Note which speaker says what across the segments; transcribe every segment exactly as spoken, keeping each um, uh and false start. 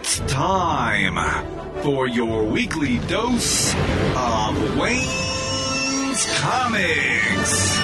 Speaker 1: It's time for your weekly dose of Wayne's Comics.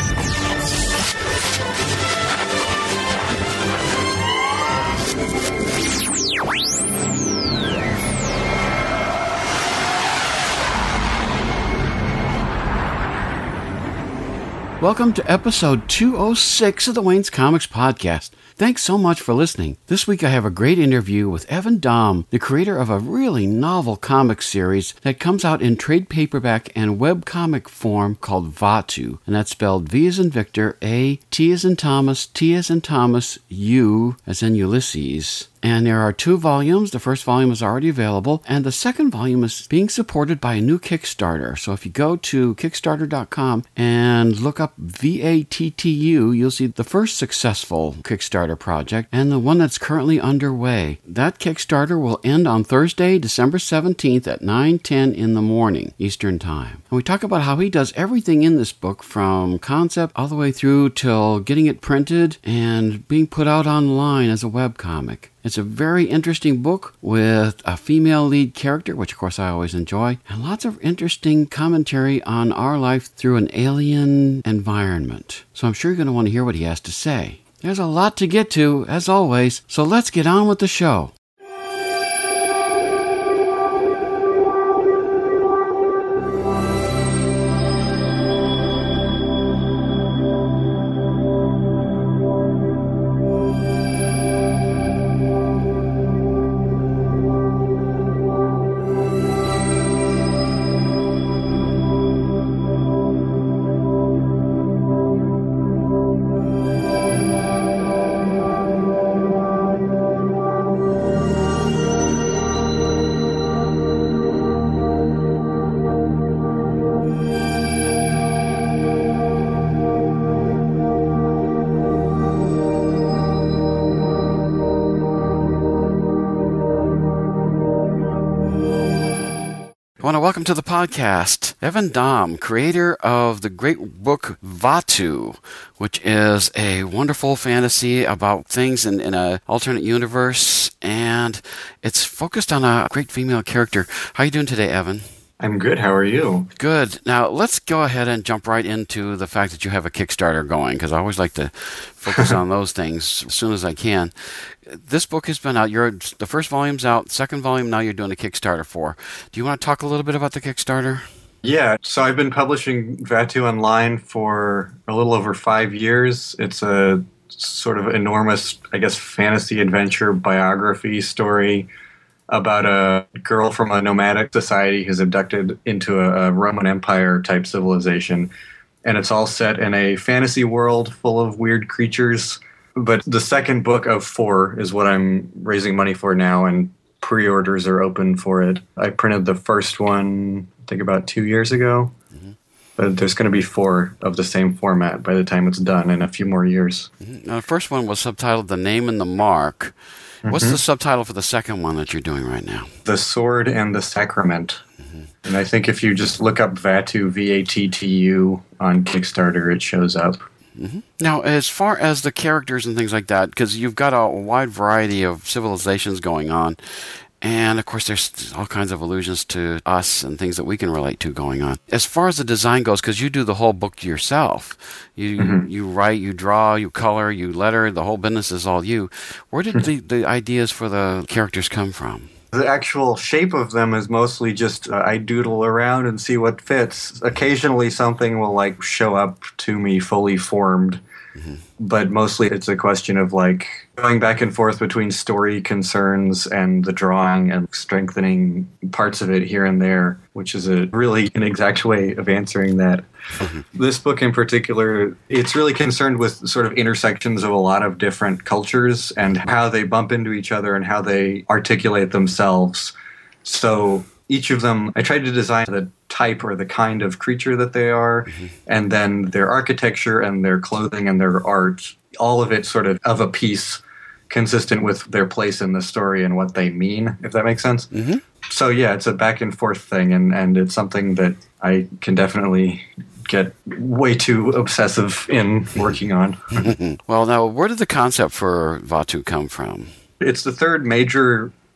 Speaker 2: Welcome to episode two oh six of the Wayne's Comics Podcast. Thanks so much for listening. This week I have a great interview with Evan Dom, the creator of a really novel comic series that comes out in trade paperback and webcomic form called Vaatu. And that's spelled V as in Victor, A, T as in Thomas, T as in Thomas, U as in Ulysses. And there are two volumes. The first volume is already available, and the second volume is being supported by a new Kickstarter. So if you go to Kickstarter dot com and look up V A T T U, you'll see the first successful Kickstarter project and the one that's currently underway. That Kickstarter will end on Thursday, December seventeenth at nine ten in the morning, Eastern Time. And we talk about how he does everything in this book from concept all the way through till getting it printed and being put out online as a webcomic. It's a very interesting book with a female lead character, which of course I always enjoy, and lots of interesting commentary on our life through an alien environment. So I'm sure you're going to want to hear what he has to say. There's a lot to get to, as always, so let's get on with the show. I want to welcome to the podcast Evan Dom, creator of the great book Vaatu, which is a wonderful fantasy about things in, in an alternate universe, and it's focused on a great female character. How are you doing today, Evan?
Speaker 3: I'm good. How are you?
Speaker 2: Good. Now, let's go ahead and jump right into the fact that you have a Kickstarter going, because I always like to focus on those things as soon as I can. This book has been out. You're, the first volume's out. Second volume, now you're doing a Kickstarter for. Do you want to talk a little bit about the Kickstarter?
Speaker 3: Yeah. So I've been publishing Vaatu online for a little over five years. It's a sort of enormous, I guess, fantasy adventure biography story about a girl from a nomadic society who's abducted into a, a Roman Empire type civilization. And it's all set in a fantasy world full of weird creatures. But the second book of four is what I'm raising money for now, and pre-orders are open for it. I printed the first one, I think, about two years ago. Mm-hmm. But there's going to be four of the same format by the time it's done in a few more years.
Speaker 2: Mm-hmm. Now, the first one was subtitled The Name and the Mark. What's mm-hmm. the subtitle for the second one that you're doing right now?
Speaker 3: The Sword and the Sacrament. Mm-hmm. And I think if you just look up Vaatu, V A T T U, on Kickstarter, it shows up.
Speaker 2: Mm-hmm. Now, as far as the characters and things like that, because you've got a wide variety of civilizations going on, and of course there's all kinds of allusions to us and things that we can relate to going on. As far as the design goes, because you do the whole book yourself, you mm-hmm. you write, you draw, you color, you letter, the whole business is all you. Where did the, the ideas for the characters come from?
Speaker 3: The actual shape of them is mostly just uh, I doodle around and see what fits. Occasionally something will like show up to me fully formed. Mm-hmm. But mostly it's a question of like going back and forth between story concerns and the drawing and strengthening parts of it here and there, which is a really inexact way of answering that. Mm-hmm. This book in particular, it's really concerned with sort of intersections of a lot of different cultures and how they bump into each other and how they articulate themselves. So each of them, I tried to design the type or the kind of creature that they are, mm-hmm. and then their architecture and their clothing and their art, all of it sort of of a piece consistent with their place in the story and what they mean, if that makes sense. Mm-hmm. So yeah, it's a back and forth thing, and, and it's something that I can definitely get way too obsessive in working on.
Speaker 2: Well, now, where did the concept for Vaatu come from?
Speaker 3: It's the third major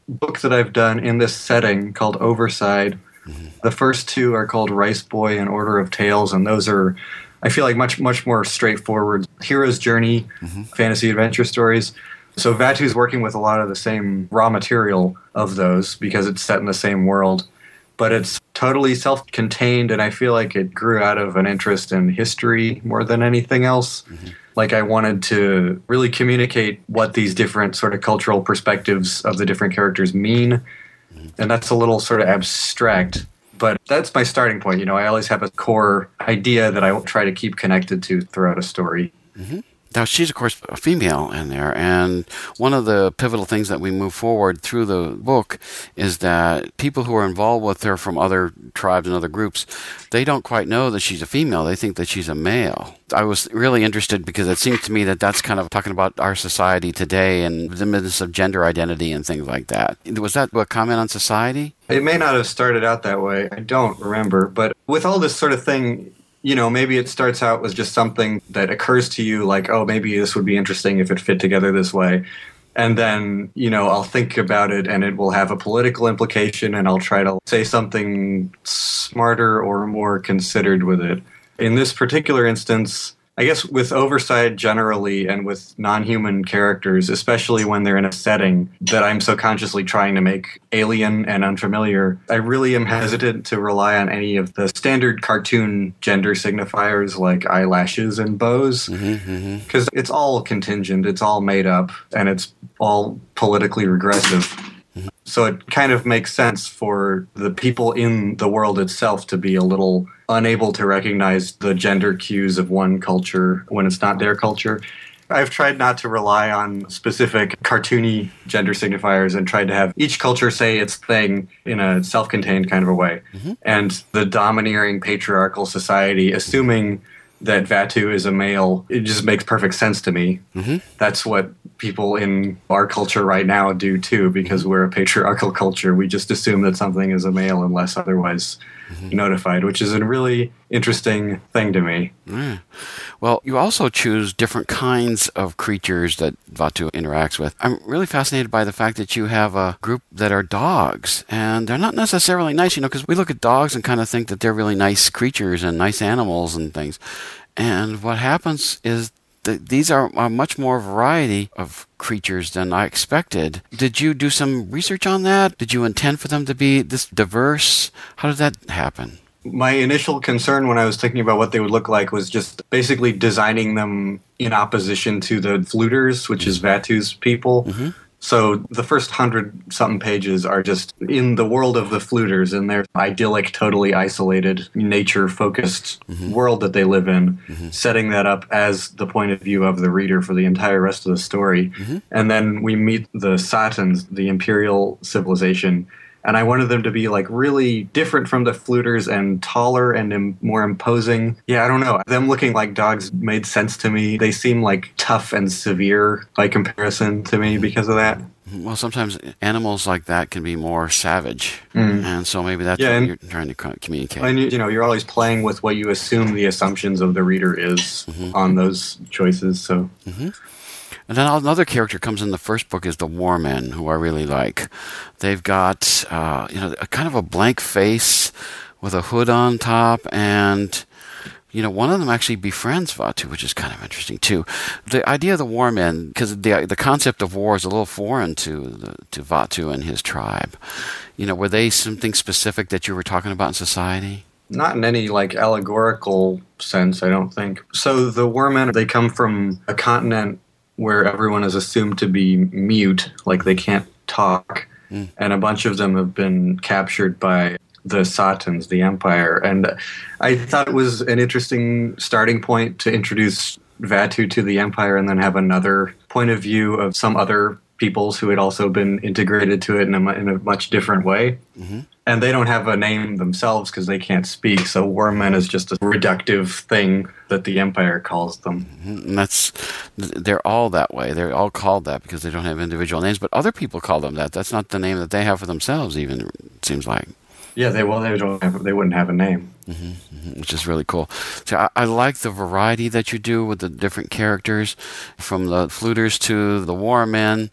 Speaker 3: book that I've done in this setting called Overside. Mm-hmm. The first two are called Rice Boy and Order of Tales, and those are, I feel like, much, much more straightforward hero's journey, mm-hmm. fantasy adventure stories. So Vatu's working with a lot of the same raw material of those because it's set in the same world. But it's totally self-contained, and I feel like it grew out of an interest in history more than anything else. Mm-hmm. Like I wanted to really communicate what these different sort of cultural perspectives of the different characters mean. Mm-hmm. And that's a little sort of abstract. But that's my starting point. You know, I always have a core idea that I try to keep connected to throughout a story.
Speaker 2: Mm-hmm. Now, she's, of course, a female in there, and one of the pivotal things that we move forward through the book is that people who are involved with her from other tribes and other groups, they don't quite know that she's a female. They think that she's a male. I was really interested because it seems to me that that's kind of talking about our society today and the business of gender identity and things like that. Was that a comment on society?
Speaker 3: It may not have started out that way. I don't remember. But with all this sort of thing, you know, maybe it starts out with just something that occurs to you like, oh, maybe this would be interesting if it fit together this way. And then, you know, I'll think about it and it will have a political implication and I'll try to say something smarter or more considered with it. In this particular instance, I guess with Overside generally and with non-human characters, especially when they're in a setting that I'm so consciously trying to make alien and unfamiliar, I really am hesitant to rely on any of the standard cartoon gender signifiers like eyelashes and bows, because mm-hmm, mm-hmm. it's all contingent, it's all made up, and it's all politically regressive. So it kind of makes sense for the people in the world itself to be a little unable to recognize the gender cues of one culture when it's not their culture. I've tried not to rely on specific cartoony gender signifiers and tried to have each culture say its thing in a self-contained kind of a way. Mm-hmm. And the domineering patriarchal society, assuming that Vatu is a male, it just makes perfect sense to me. Mm-hmm. That's what people in our culture right now do too, because we're a patriarchal culture. We just assume that something is a male unless otherwise mm-hmm. notified, which is a really interesting thing to me.
Speaker 2: Yeah. Well, you also choose different kinds of creatures that Vatu interacts with. I'm really fascinated by the fact that you have a group that are dogs, and they're not necessarily nice, you know, because we look at dogs and kind of think that they're really nice creatures and nice animals and things. And what happens is that these are a much more variety of creatures than I expected. Did you do some research on that? Did you intend for them to be this diverse? How did that happen?
Speaker 3: My initial concern when I was thinking about what they would look like was just basically designing them in opposition to the Fluters, which is Vatu's people. Mm-hmm. So the first hundred-something pages are just in the world of the Fluters, in their idyllic, totally isolated, nature-focused mm-hmm. world that they live in, mm-hmm. setting that up as the point of view of the reader for the entire rest of the story. Mm-hmm. And then we meet the Satans, the Imperial civilization, and I wanted them to be like really different from the Fluters and taller and im- more imposing. Yeah, I don't know. Them looking like dogs made sense to me. They seem like tough and severe by comparison to me because of that.
Speaker 2: Well, sometimes animals like that can be more savage. Mm. And so maybe that's
Speaker 3: yeah,
Speaker 2: what you're trying to communicate.
Speaker 3: And, you know, you're always playing with what you assume the assumptions of the reader is mm-hmm. on those choices. So.
Speaker 2: Mm-hmm. And then another character comes in the first book is the Warmen, who I really like. They've got, uh, you know, a kind of a blank face with a hood on top, and, you know, one of them actually befriends Vatu, which is kind of interesting too. The idea of the Warmen, because the the concept of war is a little foreign to the, to Vatu and his tribe. You know, were they something specific that you were talking about in society?
Speaker 3: Not in any, like, allegorical sense, I don't think. So the Warmen, they come from a continent where everyone is assumed to be mute, like they can't talk. Mm. And a bunch of them have been captured by the Satans, the Empire. And I thought it was an interesting starting point to introduce Vatu to the Empire and then have another point of view of some other peoples who had also been integrated to it in a, in a much different way. Mm-hmm. And they don't have a name themselves because they can't speak, so Warmen is just a reductive thing that the Empire calls them.
Speaker 2: Mm-hmm. And that's, they're all that way. They're all called that because they don't have individual names, but other people call them that. That's not the name that they have for themselves, even, it seems like.
Speaker 3: Yeah, they well, they don't have, they wouldn't have a name,
Speaker 2: mm-hmm, mm-hmm, which is really cool. So I, I like the variety that you do with the different characters, from the Fluters to the Warmen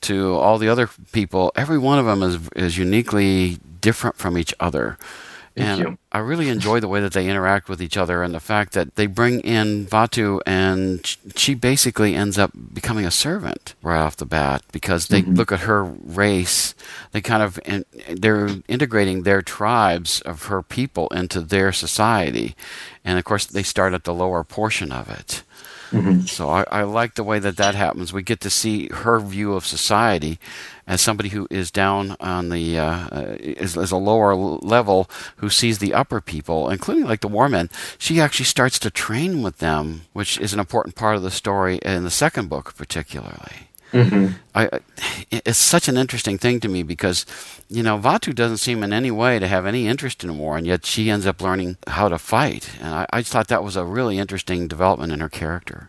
Speaker 2: to all the other people, every one of them is is uniquely different from each other.
Speaker 3: Thank
Speaker 2: and
Speaker 3: you.
Speaker 2: I really enjoy the way that they interact with each other, and the fact that they bring in Vaatu, and she basically ends up becoming a servant right off the bat, because they mm-hmm. look at her race. They kind of in, they're integrating their tribes of her people into their society, and of course they start at the lower portion of it. Mm-hmm. So I, I like the way that that happens. We get to see her view of society as somebody who is down on the uh, is, is a lower level, who sees the upper people, including like the Warmen. She actually starts to train with them, which is an important part of the story in the second book, particularly. Mm-hmm. I, it's such an interesting thing to me because, you know, Vaatu doesn't seem in any way to have any interest in war, and yet she ends up learning how to fight. And I, I just thought that was a really interesting development in her character.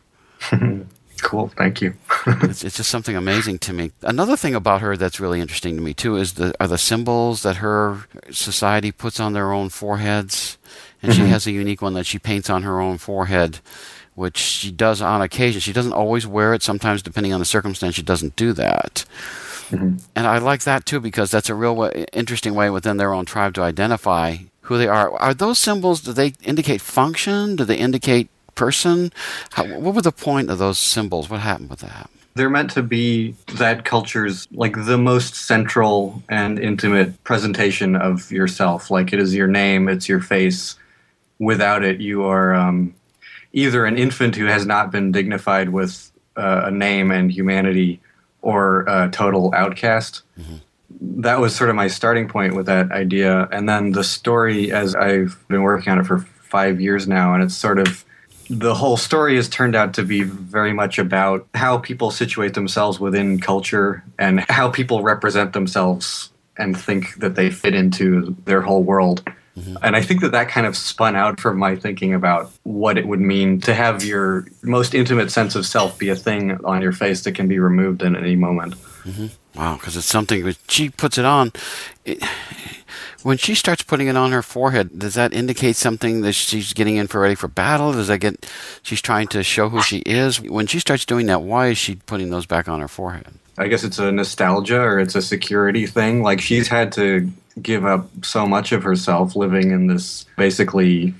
Speaker 3: Cool, thank you.
Speaker 2: it's, it's just something amazing to me. Another thing about her that's really interesting to me too is the are the symbols that her society puts on their own foreheads, and mm-hmm. she has a unique one that she paints on her own forehead, which she does on occasion. She doesn't always wear it. Sometimes, depending on the circumstance, she doesn't do that. Mm-hmm. And I like that too, because that's a real way, interesting way within their own tribe to identify who they are. Are those symbols, do they indicate function? Do they indicate person? How, what was the point of those symbols? What happened with that?
Speaker 3: They're meant to be that culture's, like, the most central and intimate presentation of yourself. Like, it is your name, it's your face. Without it, you are um, either an infant who has not been dignified with uh, a name and humanity, or a total outcast. Mm-hmm. That was sort of my starting point with that idea. And then the story, as I've been working on it for five years now, and it's sort of, the whole story has turned out to be very much about how people situate themselves within culture and how people represent themselves and think that they fit into their whole world. Mm-hmm. And I think that that kind of spun out from my thinking about what it would mean to have your most intimate sense of self be a thing on your face that can be removed in any moment.
Speaker 2: Mm-hmm. Wow, because it's something, when she puts it on, it, when she starts putting it on her forehead, does that indicate something that she's getting in for ready for battle? Does that get, she's trying to show who she is? When she starts doing that, why is she putting those back on her forehead?
Speaker 3: I guess it's a nostalgia, or it's a security thing. Like, she's had to give up so much of herself living in this basically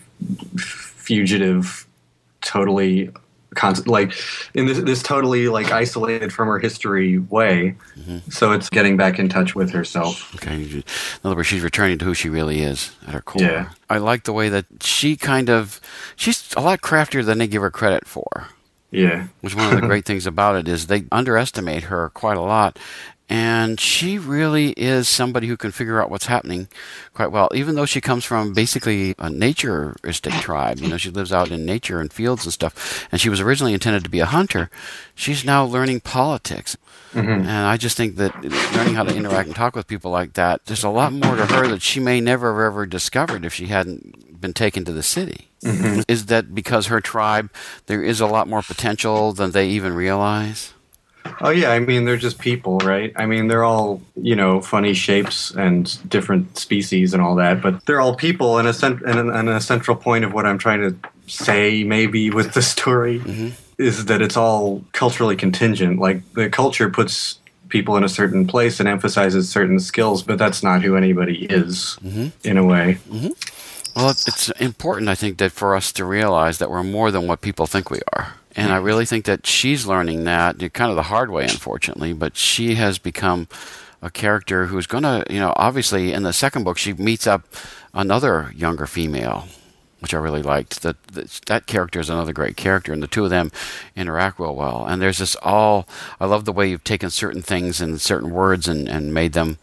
Speaker 3: fugitive, totally Constant, like in this, this totally like isolated from her history way. Mm-hmm. So it's getting back in touch with herself.
Speaker 2: Okay. In other words, she's returning to who she really is at her core.
Speaker 3: Yeah.
Speaker 2: I like the way that she kind of, she's a lot craftier than they give her credit for.
Speaker 3: Yeah.
Speaker 2: Which one of the great things about it is they underestimate her quite a lot. And she really is somebody who can figure out what's happening quite well, even though she comes from basically a naturistic tribe. You know, she lives out in nature and fields and stuff. And she was originally intended to be a hunter. She's now learning politics. Mm-hmm. And I just think that learning how to interact and talk with people like that, there's a lot more to her that she may never have ever discovered if she hadn't been taken to the city. Mm-hmm. Is that because her tribe, there is a lot more potential than they even realize?
Speaker 3: Oh, yeah. I mean, they're just people, right? I mean, they're all, you know, funny shapes and different species and all that, but they're all people. And a, cent- and a, and a central point of what I'm trying to say, maybe, with the story mm-hmm. is that it's all culturally contingent. Like, the culture puts people in a certain place and emphasizes certain skills, but that's not who anybody is, mm-hmm. in a way.
Speaker 2: Mm-hmm. Well, it's important, I think, that for us to realize that we're more than what people think we are. And I really think that she's learning that, kind of the hard way, unfortunately, but she has become a character who's going to, you know, obviously in the second book, she meets up another younger female, which I really liked. That that character is another great character, and the two of them interact real well. And there's this all, I love the way you've taken certain things and certain words and, and made them,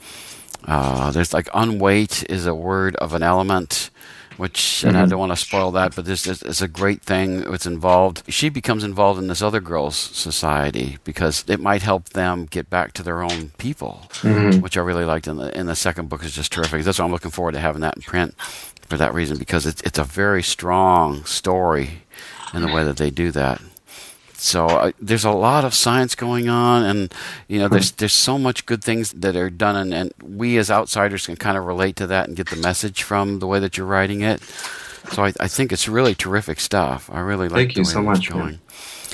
Speaker 2: uh, there's like unweight is a word of an element, which, and mm-hmm. I don't want to spoil that, but this is a great thing. It's involved. She becomes involved in this other girl's society because it might help them get back to their own people, mm-hmm. which I really liked in the in the second book. Is just terrific. That's why I'm looking forward to having that in print for that reason, because it's it's a very strong story in the way that they do that. So uh, there's a lot of science going on, and you know, there's there's so much good things that are done, and, and we as outsiders can kind of relate to that and get the message from the way that you're writing it. So I, I think it's really terrific stuff. I really like
Speaker 3: Thank
Speaker 2: the
Speaker 3: you
Speaker 2: way
Speaker 3: so
Speaker 2: it's
Speaker 3: much,
Speaker 2: going.
Speaker 3: man.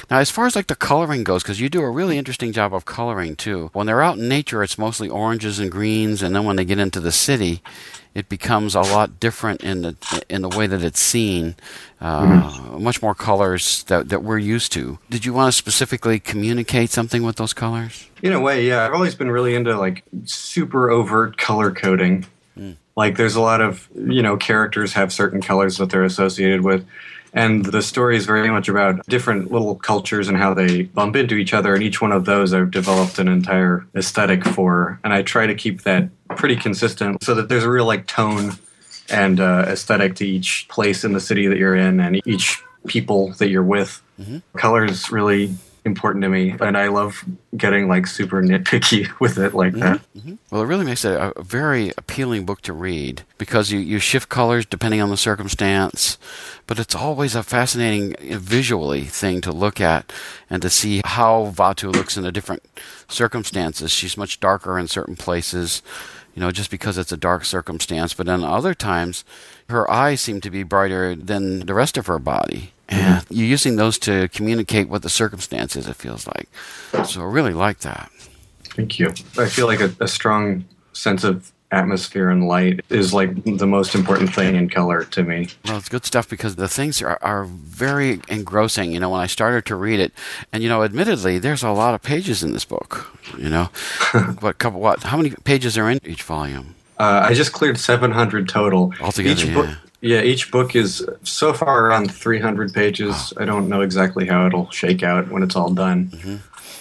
Speaker 2: Now, as far as like the coloring goes, because you do a really interesting job of coloring too. When they're out in nature, it's mostly oranges and greens, and then when they get into the city, it becomes a lot different in the in the way that it's seen. Uh, mm-hmm. Much more colors that that we're used to. Did you want to specifically communicate something with those colors?
Speaker 3: In a way, yeah. I've always been really into like super overt color coding. Mm. Like there's a lot of, you know, characters have certain colors that they're associated with. And the story is very much about different little cultures and how they bump into each other. And each one of those I've developed an entire aesthetic for. And I try to keep that pretty consistent so that there's a real like tone and uh, aesthetic to each place in the city that you're in and each people that you're with. Mm-hmm. Color is really important to me, and I love getting like super nitpicky with it like mm-hmm, that.
Speaker 2: Mm-hmm. Well, it really makes it a very appealing book to read because you, you shift colors depending on the circumstance, but it's always a fascinating visually thing to look at and to see how Vaatu looks in the different circumstances. She's much darker in certain places, you know, just because it's a dark circumstance, but then other times her eyes seem to be brighter than the rest of her body. And mm-hmm. you're using those to communicate what the circumstance is, it feels like. So I really like that.
Speaker 3: Thank you. I feel like a, a strong sense of atmosphere and light is like the most important thing in color to me.
Speaker 2: Well, it's good stuff because the things are, are very engrossing, you know, when I started to read it. And, you know, admittedly, there's a lot of pages in this book, you know. what, couple, what, how many pages are in each volume?
Speaker 3: Uh, I just cleared seven hundred total.
Speaker 2: Altogether,
Speaker 3: each
Speaker 2: yeah.
Speaker 3: book, yeah, each book is so far around three hundred pages. Oh. I don't know exactly how it'll shake out when it's all done.
Speaker 2: Mm-hmm.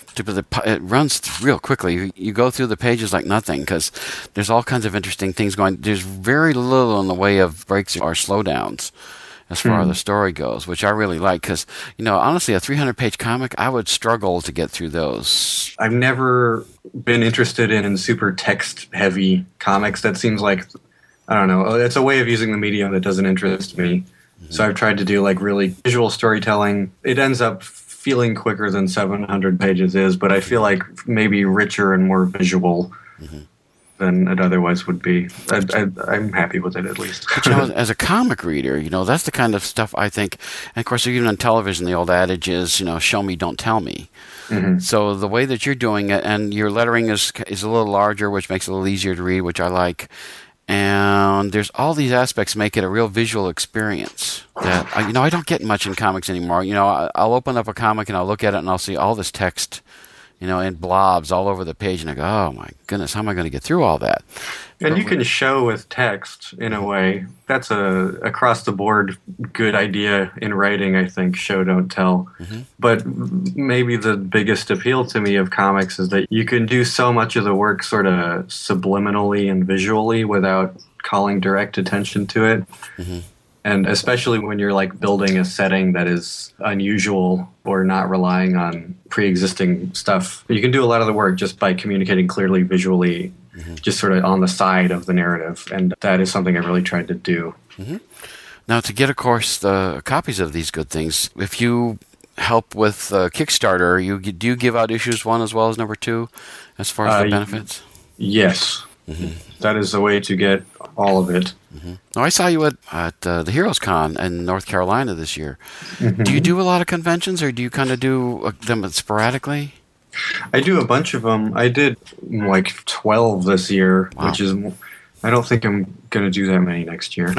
Speaker 2: But it runs real quickly. You go through the pages like nothing because there's all kinds of interesting things going. There's very little in the way of breaks or slowdowns as far mm. as the story goes, which I really like because, you know, honestly, a three hundred page comic, I would struggle to get through those.
Speaker 3: I've never been interested in, in super text-heavy comics. That seems like, I don't know, it's a way of using the medium that doesn't interest me. Mm-hmm. So I've tried to do like really visual storytelling. It ends up feeling quicker than seven hundred pages is, but I feel like maybe richer and more visual mm-hmm. than it otherwise would be. I, I, I'm happy with it, at least.
Speaker 2: But, you know, as a comic reader, you know, that's the kind of stuff I think, and of course, even on television, the old adage is, you know, show me, don't tell me. Mm-hmm. So the way that you're doing it, and your lettering is is a little larger, which makes it a little easier to read, which I like. And there's all these aspects make it a real visual experience that, I, you know, I don't get much in comics anymore. You know, I, I'll open up a comic and I'll look at it and I'll see all this text, you know, in blobs all over the page. And I go, oh, my goodness, how am I going to get through all that?
Speaker 3: And
Speaker 2: but
Speaker 3: you can show with text in a way. That's a across-the-board good idea in writing, I think, show, don't tell. Mm-hmm. But maybe the biggest appeal to me of comics is that you can do so much of the work sort of subliminally and visually without calling direct attention to it. Mm-hmm. And especially when you're like building a setting that is unusual or not relying on pre-existing stuff. You can do a lot of the work just by communicating clearly visually, mm-hmm. just sort of on the side of the narrative. And that is something I really tried to do.
Speaker 2: Mm-hmm. Now, to get, of course, the copies of these good things, if you help with uh, Kickstarter, you do you give out issues one as well as number two as far as uh, the benefits?
Speaker 3: Yes. Mm-hmm. That is the way to get all of it.
Speaker 2: Mm-hmm. Now, I saw you at, at uh, the Heroes Con in North Carolina this year. Mm-hmm. Do you do a lot of conventions, or do you kind of do uh, them sporadically?
Speaker 3: I do a bunch of them. I did like twelve this year, wow. which is, I don't think I'm going to do that many next year.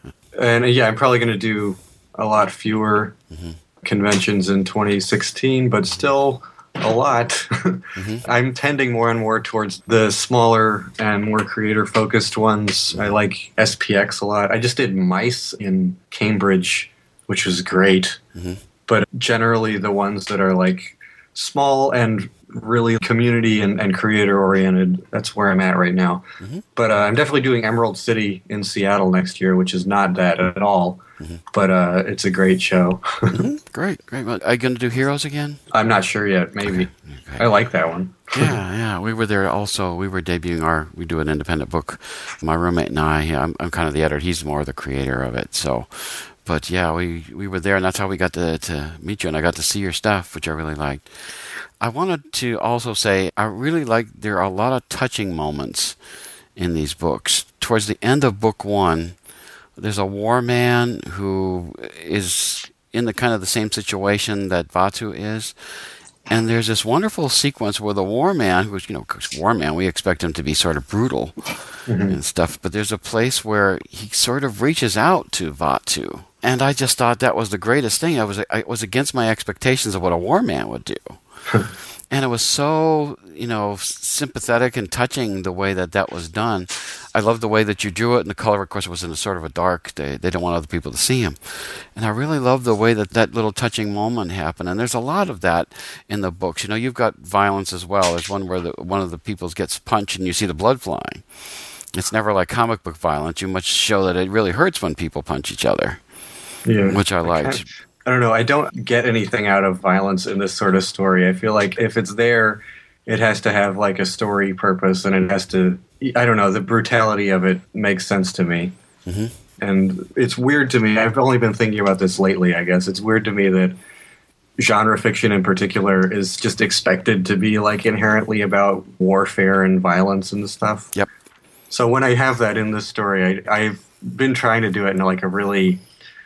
Speaker 3: And yeah, I'm probably going to do a lot fewer mm-hmm. conventions in twenty sixteen, but still a lot. Mm-hmm. I'm tending more and more towards the smaller and more creator-focused ones. I like S P X a lot. I just did Mice in Cambridge, which was great. Mm-hmm. But generally the ones that are like small and really community and, and creator-oriented, that's where I'm at right now. Mm-hmm. But uh, I'm definitely doing Emerald City in Seattle next year, which is not that at all. Mm-hmm. But uh, it's a great show.
Speaker 2: Mm-hmm. Great, great. Well, are you going to do Heroes again?
Speaker 3: I'm not sure yet. Maybe. Okay. Okay. I like that one.
Speaker 2: yeah, yeah. We were there also. We were debuting our, we do an independent book. My roommate and I, I'm, I'm kind of the editor. He's more the creator of it. So, but yeah, we, we were there, and that's how we got to, to meet you, and I got to see your stuff, which I really liked. I wanted to also say I really like, there are a lot of touching moments in these books. Towards the end of book one, there's a war man who is in the kind of the same situation that Vaatu is. And there's this wonderful sequence where the war man, who's, you know, war man, we expect him to be sort of brutal mm-hmm. and stuff, but there's a place where he sort of reaches out to Vaatu. And I just thought that was the greatest thing. I was, I was against my expectations of what a war man would do. And it was so, you know, sympathetic and touching the way that that was done. I loved the way that you drew it, and the color, of course, was in a sort of a dark. They, they don't want other people to see him. And I really loved the way that that little touching moment happened. And there's a lot of that in the books. You know, you've got violence as well. There's one where the, one of the people gets punched and you see the blood flying. It's never like comic book violence. You must show that it really hurts when people punch each other, yeah, which I liked.
Speaker 3: I don't know. I don't get anything out of violence in this sort of story. I feel like if it's there, it has to have like a story purpose, and it has to, I don't know, the brutality of it makes sense to me. Mm-hmm. And it's weird to me. I've only been thinking about this lately, I guess. It's weird to me that genre fiction in particular is just expected to be like inherently about warfare and violence and stuff.
Speaker 2: Yep.
Speaker 3: So when I have that in this story, I, I've been trying to do it in like a really...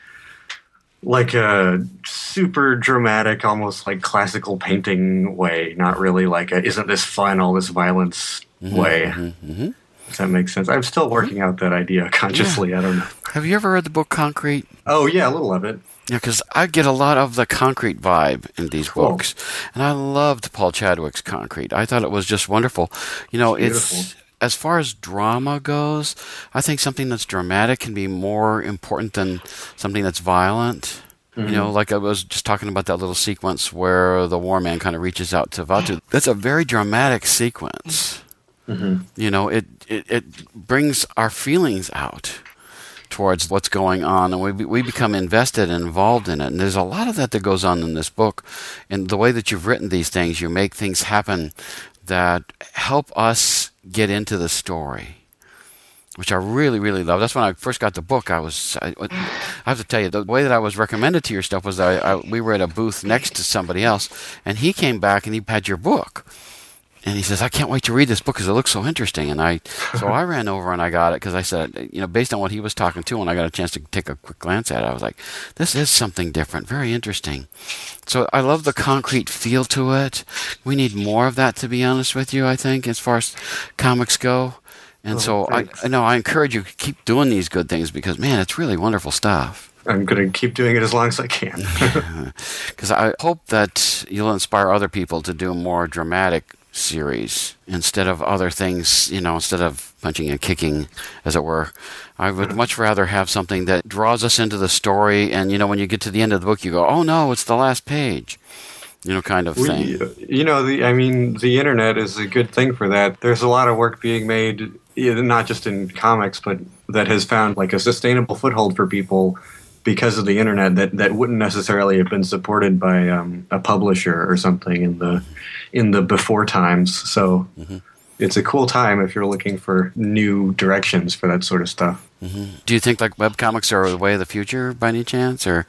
Speaker 3: like a super dramatic, almost like classical painting way, not really like a, isn't this fun, all this violence mm-hmm, way. Mm-hmm, mm-hmm. Does that make sense? I'm still working out that idea consciously. Yeah. I don't know.
Speaker 2: Have you ever read the book Concrete?
Speaker 3: Oh, yeah, a little of it.
Speaker 2: Yeah, because I get a lot of the Concrete vibe in these
Speaker 3: cool.
Speaker 2: books. And I loved Paul Chadwick's Concrete. I thought it was just wonderful. You know,
Speaker 3: Beautiful.
Speaker 2: it's... As far as drama goes, I think something that's dramatic can be more important than something that's violent. Mm-hmm. You know, like I was just talking about that little sequence where the war man kind of reaches out to Vaatu. That's a very dramatic sequence. Mm-hmm. You know, it, it, it brings our feelings out towards what's going on, and we we become invested and involved in it. And there's a lot of that that goes on in this book. And the way that you've written these things, you make things happen that help us get into the story, which I really, really love. That's when I first got the book. I was, I, I have to tell you, the way that I was recommended to your stuff was that I, I, we were at a booth next to somebody else, and he came back and he had your book. And he says, I can't wait to read this book because it looks so interesting. And I, so I ran over and I got it because I said, you know, based on what he was talking to, when I got a chance to take a quick glance at it, I was like, this is something different, very interesting. So I love the concrete feel to it. We need more of that, to be honest with you, I think, as far as comics go. And oh, so I, I know I encourage you to keep doing these good things because, man, it's really wonderful stuff.
Speaker 3: I'm going to keep doing it as long as I can.
Speaker 2: Because I hope that you'll inspire other people to do more dramatic series instead of other things, you know, instead of punching and kicking, as it were. I would much rather have something that draws us into the story, and, you know, when you get to the end of the book, you go, oh, no, it's the last page, you know, kind of thing.
Speaker 3: We, you know, the, I mean, the internet is a good thing for that. There's a lot of work being made, not just in comics, but that has found, like, a sustainable foothold for people because of the internet that, that wouldn't necessarily have been supported by um, a publisher or something in the in the before times. So mm-hmm. It's a cool time if you're looking for new directions for that sort of stuff.
Speaker 2: Mm-hmm. Do you think like webcomics are the way of the future by any chance? Or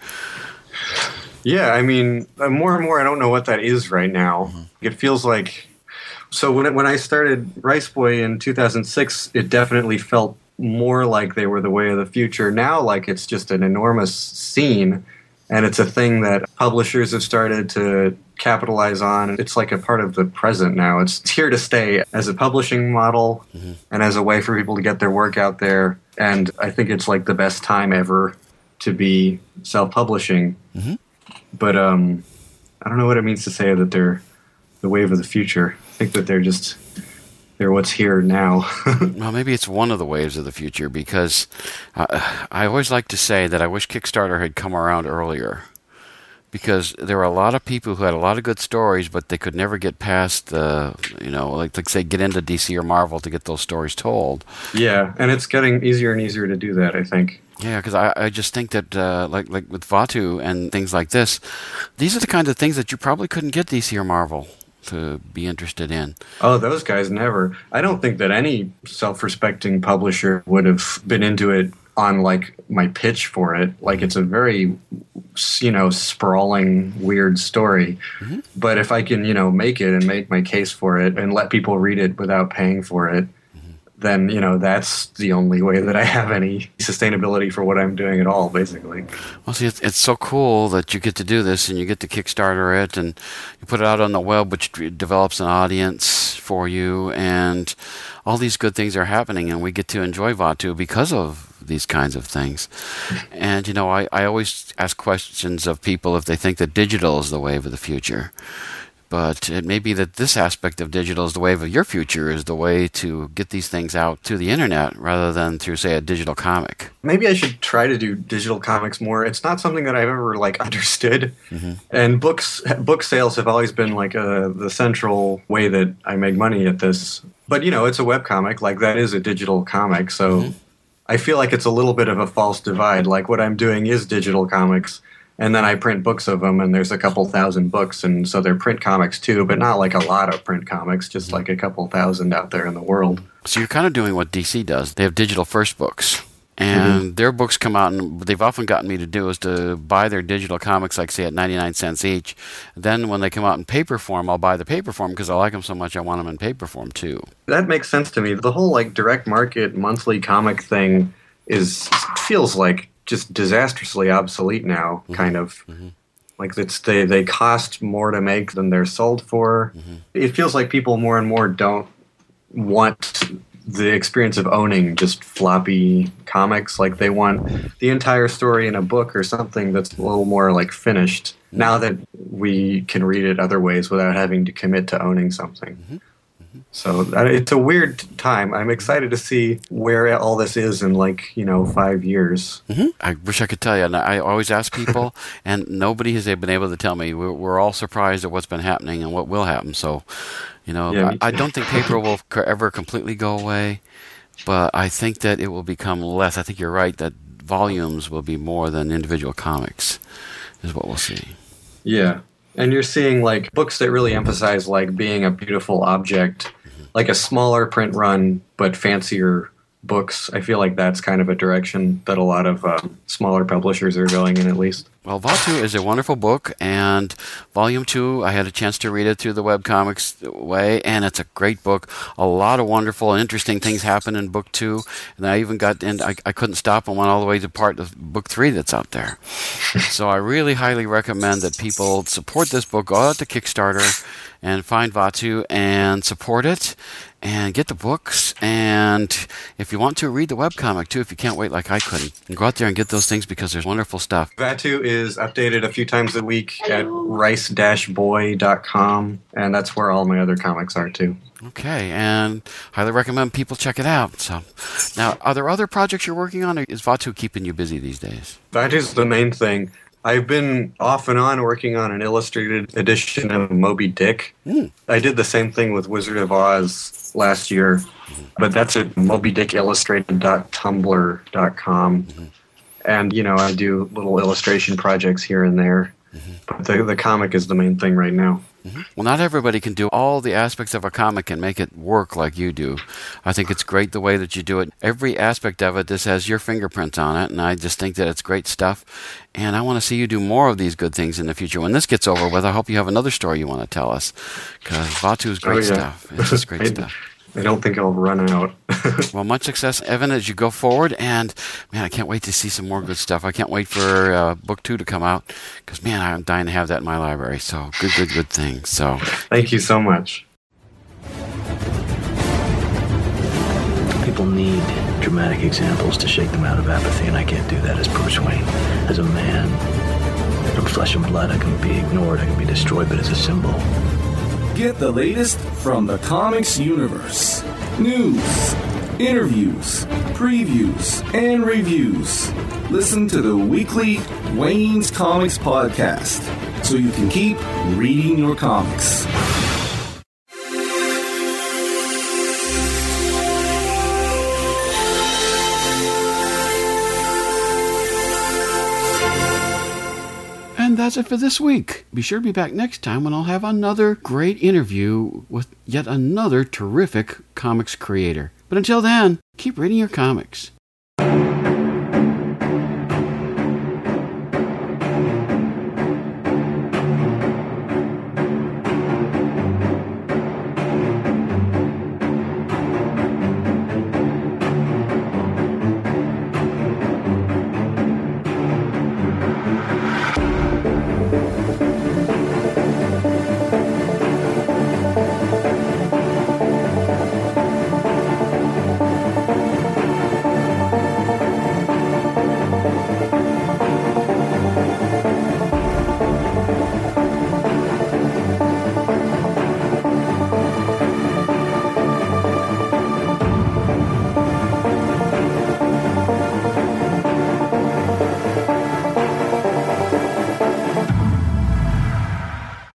Speaker 3: yeah, I mean, more and more I don't know what that is right now. Mm-hmm. It feels like... So when, it, when I started Rice Boy in two thousand six, it definitely felt more like they were the way of the future. Now, like, it's just an enormous scene, and it's a thing that publishers have started to capitalize on. It's like a part of the present now. It's here to stay as a publishing model mm-hmm. and as a way for people to get their work out there. And I think it's like the best time ever to be self-publishing. Mm-hmm. But um, I don't know what it means to say that they're the wave of the future. I think that they're just... they're what's here now.
Speaker 2: Well, maybe it's one of the waves of the future, because uh, I always like to say that I wish Kickstarter had come around earlier, because there were a lot of people who had a lot of good stories, but they could never get past the, you know, like, like say, get into D C or Marvel to get those stories told.
Speaker 3: Yeah, and it's getting easier and easier to do that, I think.
Speaker 2: Yeah, because I, I just think that, uh, like like with Vaatu and things like this, these are the kinds of things that you probably couldn't get D C or Marvel to be interested in.
Speaker 3: Oh, those guys never. I don't think that any self-respecting publisher would have been into it on, like, my pitch for it. Like, it's a very, you know, sprawling, weird story. Mm-hmm. But if I can, you know, make it and make my case for it and let people read it without paying for it, mm-hmm. then, you know, that's the only way that I have any sustainability for what I'm doing at all, basically.
Speaker 2: Well, see, it's, it's so cool that you get to do this and you get to Kickstarter it and you put it out on the web, which develops an audience for you, and all these good things are happening, and we get to enjoy Vaatu because of these kinds of things. And, you know, I, I always ask questions of people if they think that digital is the wave of the future. But it may be that this aspect of digital is the wave of your future, is the way to get these things out to the internet rather than through, say, a digital comic.
Speaker 3: Maybe I should try to do digital comics more. It's not something that I've ever like understood. Mm-hmm. And books, book sales have always been like a, the central way that I make money at this. But, you know, it's a webcomic. Like, that is a digital comic. So mm-hmm. I feel like it's a little bit of a false divide. Like, what I'm doing is digital comics. And then I print books of them, and there's a couple thousand books, and so they're print comics too, but not like a lot of print comics, just like a couple thousand out there in the world.
Speaker 2: So you're kind of doing what D C does. They have digital first books, and mm-hmm. their books come out, and what they've often gotten me to do is to buy their digital comics, like say at ninety-nine cents each. Then when they come out in paper form, I'll buy the paper form because I like them so much I want them in paper form too.
Speaker 3: That makes sense to me. The whole like direct market monthly comic thing is feels like just disastrously obsolete now, mm-hmm. kind of. Mm-hmm. Like it's they, they cost more to make than they're sold for. Mm-hmm. It feels like people more and more don't want the experience of owning just floppy comics. Like they want the entire story in a book or something that's a little more like finished, mm-hmm. now that we can read it other ways without having to commit to owning something. Mm-hmm. So it's a weird time. I'm excited to see where all this is in, like, you know, five years.
Speaker 2: Mm-hmm. I wish I could tell you. And I always ask people, and nobody has been able to tell me. We're, we're all surprised at what's been happening and what will happen. So, you know, yeah, I, I don't think paper will ever completely go away, but I think that it will become less. I think you're right that volumes will be more than individual comics is what we'll see.
Speaker 3: Yeah. And you're seeing, like, books that really emphasize, like, being a beautiful object, mm-hmm. like a smaller print run, but fancier books. I feel like that's kind of a direction that a lot of um, smaller publishers are going in, at least.
Speaker 2: Well, Vaatu is a wonderful book, and Volume two, I had a chance to read it through the webcomics way, and it's a great book. A lot of wonderful and interesting things happen in Book two, and I even got in, I, I couldn't stop and went all the way to part of Book three that's out there. So I really highly recommend that people support this book, go out to Kickstarter, and find Vaatu and support it, and get the books, and if you want to, read the webcomic too, if you can't wait like I couldn't. And go out there and get those things because there's wonderful stuff.
Speaker 3: Vaatu is updated a few times a week at rice dash boy dot com, and that's where all my other comics are too.
Speaker 2: Okay, and highly recommend people check it out. So, now, are there other projects you're working on, or is Vaatu keeping you busy these days?
Speaker 3: Vaatu's the main thing. I've been off and on working on an illustrated edition of Moby Dick. Mm. I did the same thing with Wizard of Oz last year, but that's at moby dick illustrated dot tumblr dot com. Mm-hmm. And, you know, I do little illustration projects here and there, mm-hmm. but the, the comic is the main thing right now.
Speaker 2: Mm-hmm. Well, not everybody can do all the aspects of a comic and make it work like you do. I think it's great the way that you do it. Every aspect of it, this has your fingerprints on it, and I just think that it's great stuff. And I want to see you do more of these good things in the future. When this gets over with, I hope you have another story you want to tell us, because Vaatu is great oh, yeah. stuff. It's just great stuff.
Speaker 3: I don't think I'll run out.
Speaker 2: Well, much success, Evan, as you go forward. And, man, I can't wait to see some more good stuff. I can't wait for uh, book two to come out because, man, I'm dying to have that in my library. So good, good, good thing. So
Speaker 3: thank you so much.
Speaker 4: People need dramatic examples to shake them out of apathy, and I can't do that as Bruce Wayne. As a man, from flesh and blood, I can be ignored, I can be destroyed, but as a symbol...
Speaker 1: Get the latest from the comics universe. News, interviews, previews, and reviews. Listen to the weekly Wayne's Comics podcast so you can keep reading your comics.
Speaker 2: And that's it for this week. Be sure to be back next time when I'll have another great interview with yet another terrific comics creator. But until then, keep reading your comics.